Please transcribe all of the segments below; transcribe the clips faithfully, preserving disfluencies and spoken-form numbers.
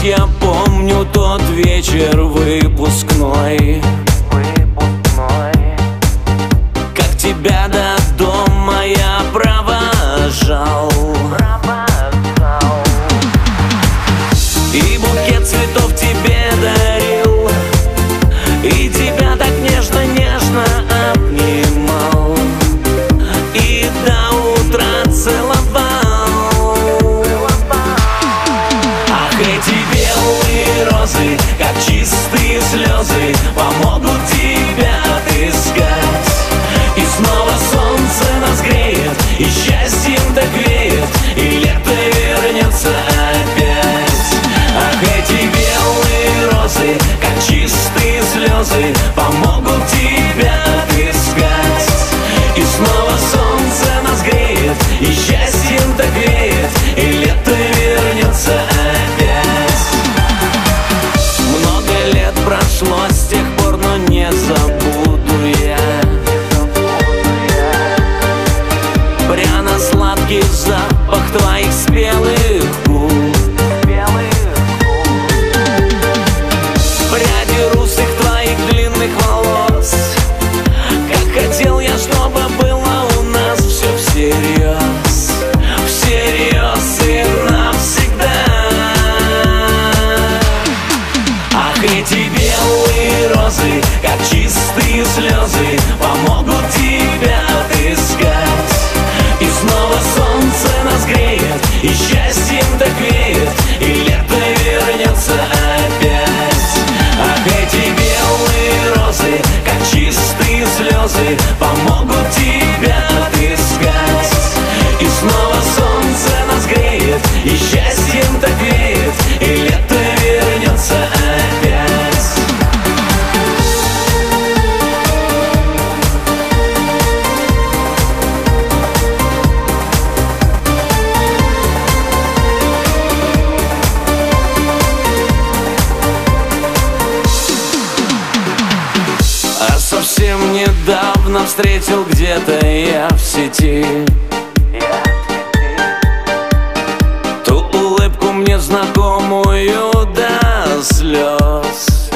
я помню тот вечер выпускной, как тебя до дома я провожал, и букет цветов тебе дарил, и тебя так нежно-нежно обнимал, и до утра целовал. Ах, эти белые розы, как чистые слезы, помогут тебя отыскать. И снова солнце нас греет, и счастьем так веет, и лето вернется опять. Ах, эти белые розы, как чистые слезы, помогут тебя отыскать. И снова солнце нас греет, и счастьем так веет, и лето вернется опять. Много лет прошло с тех пор, но не забуду я пряно-сладкий запах твоих спелых губ, пряди русых твоих длинных волос. Как хотел я, чтобы было у нас все всерьез, всерьез и навсегда. Ах, эти белые розы, как чистые слезы, помогут тебя отыскать. И снова солнце нас греет, и счастьем так веет, и лето вернется опять. Ах, эти белые розы, как чистые слезы, помогут тебя отыскать. И снова солнце нас греет, и счастьем так веет, и лето вернется опять. А совсем недавно встретил где-то я в сети ту улыбку мне знакомую до слез.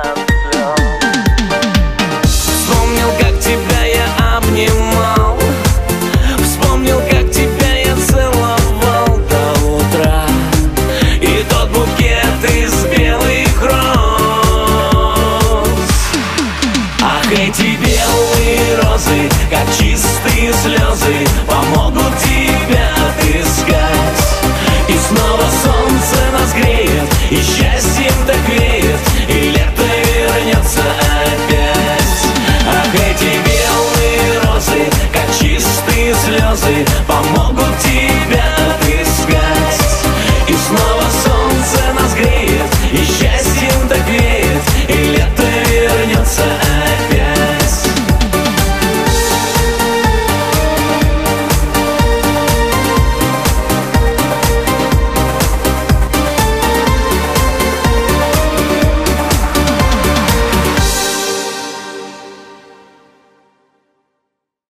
Вспомнил, как тебя я обнимал, вспомнил, как тебя я целовал до утра, и тот букет из белых роз. Ах, эти белые розы, как чистые слезы, помогут тебя отыскать. И снова солнце нас греет, и счастьем так веет, и лето вернется опять. Ах, эти белые розы, как чистые слезы, помогут тебя